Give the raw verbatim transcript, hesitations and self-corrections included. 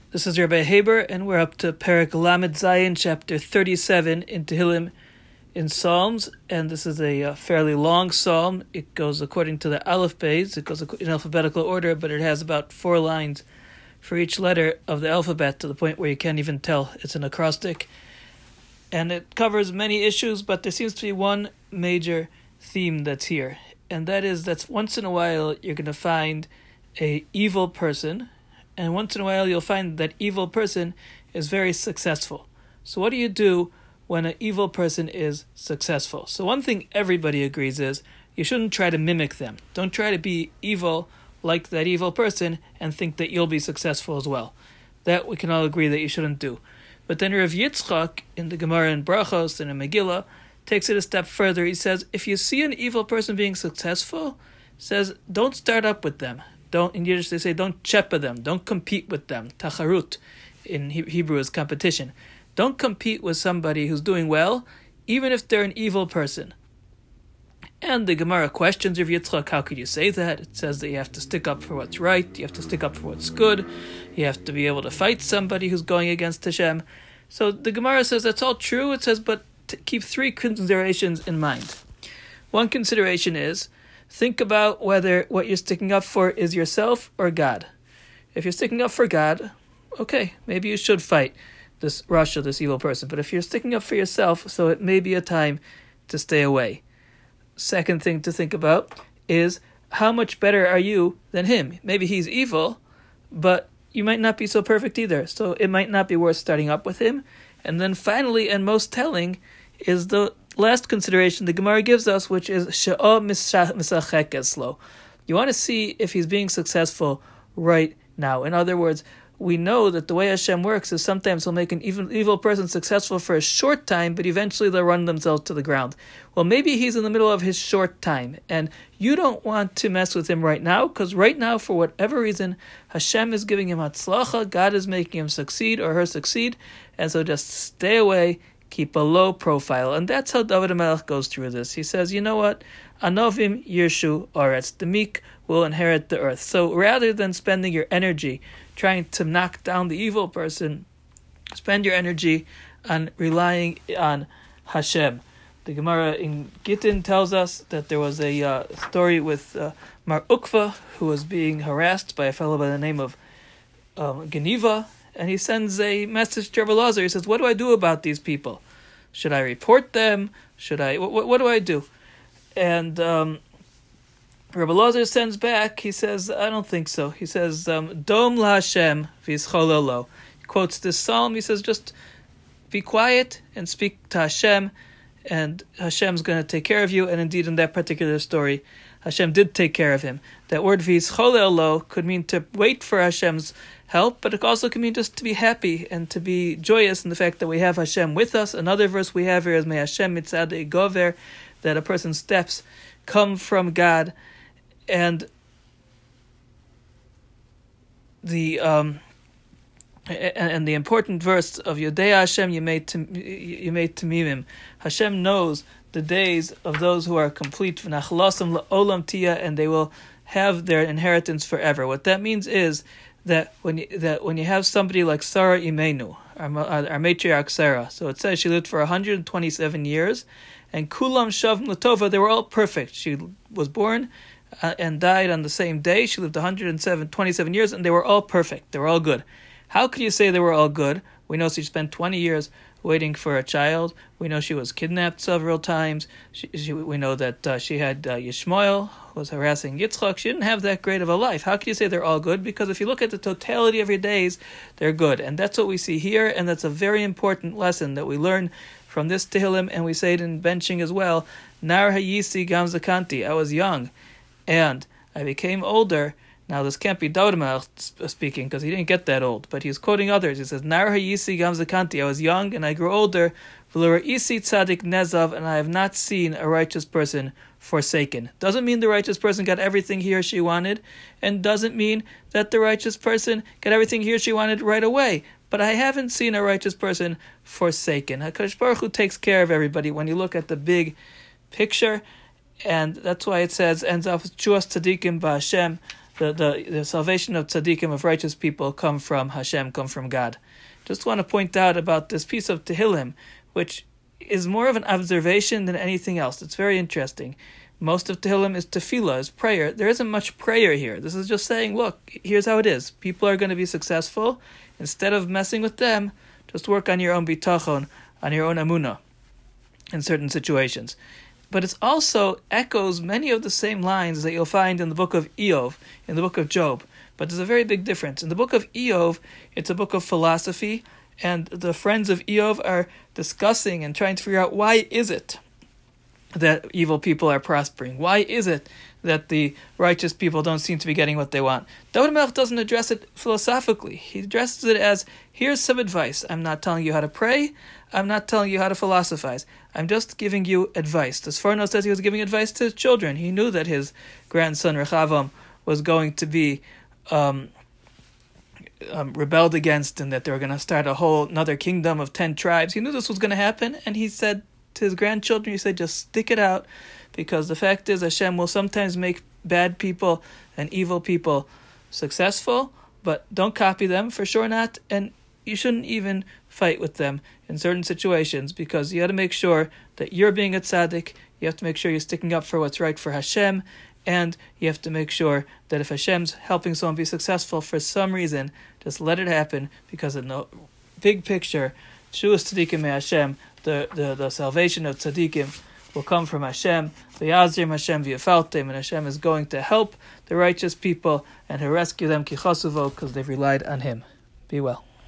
This is Rabbi Haber, and we're up to Perek Lamed Zayin, chapter thirty-seven in Tehillim in Psalms, and this is a uh, fairly long psalm. It goes according to the Aleph Beis. It goes in alphabetical order, but it has about four lines for each letter of the alphabet, to the point where you can't even tell it's an acrostic. And it covers many issues, but there seems to be one major theme that's here, and that is that once in a while you're going to find a evil person, and once in a while you'll find that evil person is very successful. So what do you do when an evil person is successful? So one thing everybody agrees is you shouldn't try to mimic them. Don't try to be evil like that evil person and think that you'll be successful as well. That we can all agree that you shouldn't do. But then Rav Yitzchak in the Gemara in Brachos and in Megillah takes it a step further. He says, if you see an evil person being successful, says don't start up with them. Don't, in Yiddish they say, don't chepa them, don't compete with them. Tacharut in Hebrew is competition. Don't compete with somebody who's doing well, even if they're an evil person. And the Gemara questions Rav Yitzchak, how could you say that? It says that you have to stick up for what's right, you have to stick up for what's good, you have to be able to fight somebody who's going against Hashem. So the Gemara says that's all true. It says, but to keep three considerations in mind. One consideration is, think about whether what you're sticking up for is yourself or God. If you're sticking up for God, okay, maybe you should fight this Rasha, this evil person. But if you're sticking up for yourself, so it may be a time to stay away. Second thing to think about is, how much better are you than him? Maybe he's evil, but you might not be so perfect either. So it might not be worth starting up with him. And then finally, and most telling, is the last consideration the Gemara gives us, which is she'o misachek eslo. You want to see if he's being successful right now. In other words, we know that the way Hashem works is sometimes he'll make an evil, evil person successful for a short time, but eventually they'll run themselves to the ground. Well, maybe he's in the middle of his short time, and you don't want to mess with him right now, because right now, for whatever reason, Hashem is giving him hatzlacha, God is making him succeed or her succeed, and so just stay away, keep a low profile. And that's how David HaMelech goes through this. He says, you know what? Anovim yirshu oretz. The meek will inherit the earth. So rather than spending your energy trying to knock down the evil person, spend your energy on relying on Hashem. The Gemara in Gittin tells us that there was a uh, story with uh, Mar Ukva, who was being harassed by a fellow by the name of um, Geniva, and he sends a message to Rabbi Elazar. He says, what do I do about these people? Should I report them? Should I, what, what do I do? And um, Rabbi Elazar sends back, he says, I don't think so. He says, um, Dom la Hashem v'yischolelo. He quotes this psalm. He says, just be quiet and speak to Hashem, and Hashem's going to take care of you. And indeed, in that particular story, Hashem did take care of him. That word v'yischolelo could mean to wait for Hashem's help, but it also can mean just to be happy and to be joyous in the fact that we have Hashem with us. Another verse we have here is, May Hashem mitzadei gover, that a person's steps come from God. And the um, and, and the important verse of Yodei Hashem Yemei Tamimim, Hashem knows the days of those who are complete, v'nachlasam la'olam tia, and they will have their inheritance forever. What that means is that when you, that when you have somebody like Sarah Imenu, our, our matriarch Sarah, so it says she lived for one hundred twenty-seven years, and Kulam Shavim Latova, they were all perfect. She was born uh, and died on the same day. She lived one hundred twenty-seven years, and they were all perfect. They were all good. How could you say they were all good? We know she spent twenty years waiting for a child. We know she was kidnapped several times. She, she, we know that uh, she had uh, Yishmael, who was harassing Yitzchak. She didn't have that great of a life. How can you say they're all good? Because if you look at the totality of your days, they're good. And that's what we see here, and that's a very important lesson that we learn from this Tehillim, and we say it in benching as well. Nar hayisi gam zakanti. I was young, and I became older. Now, this can't be David HaMelech speaking, because he didn't get that old, but he's quoting others. He says, Nar hayisi gam zakanti. I was young, and I grew older. V'lo ra'isi tzadik nezav, and I have not seen a righteous person forsaken. Doesn't mean the righteous person got everything he or she wanted, and doesn't mean that the righteous person got everything he or she wanted right away. But I haven't seen a righteous person forsaken. HaKadosh Baruch Hu takes care of everybody when you look at the big picture, and that's why it says, ends off with Chuas Tzadikim Ba'Hashem, the, the, the salvation of tzaddikim, of righteous people, come from Hashem, come from God. Just want to point out about this piece of Tehillim, which is more of an observation than anything else. It's very interesting. Most of Tehillim is tefillah, is prayer. There isn't much prayer here. This is just saying, look, here's how it is. People are going to be successful. Instead of messing with them, just work on your own bitachon, on your own amunah in certain situations. But it also echoes many of the same lines that you'll find in the book of Iyov, in the book of Job. But there's a very big difference. In the book of Iyov, it's a book of philosophy, and the friends of Iyov are discussing and trying to figure out why is it that evil people are prospering? Why is it that the righteous people don't seem to be getting what they want? David Melech doesn't address it philosophically. He addresses it as, here's some advice. I'm not telling you how to pray. I'm not telling you how to philosophize. I'm just giving you advice. The Sforno says he was giving advice to his children. He knew that his grandson Rechavam was going to be um, um, rebelled against, and that they were going to start a whole another kingdom of ten tribes. He knew this was going to happen, and he said to his grandchildren, he said, just stick it out, because the fact is Hashem will sometimes make bad people and evil people successful, but don't copy them, for sure not, and you shouldn't even fight with them in certain situations, because you got to make sure that you're being a tzaddik, you have to make sure you're sticking up for what's right for Hashem, and you have to make sure that if Hashem's helping someone be successful for some reason, just let it happen, because in the big picture, Shuas Tzadikim Hashem, the, the, the salvation of Tzadikim will come from Hashem, V'yazir Hashem v'yafaltem, and Hashem is going to help the righteous people and to rescue them, ki chasuvo, because they've relied on Him. Be well.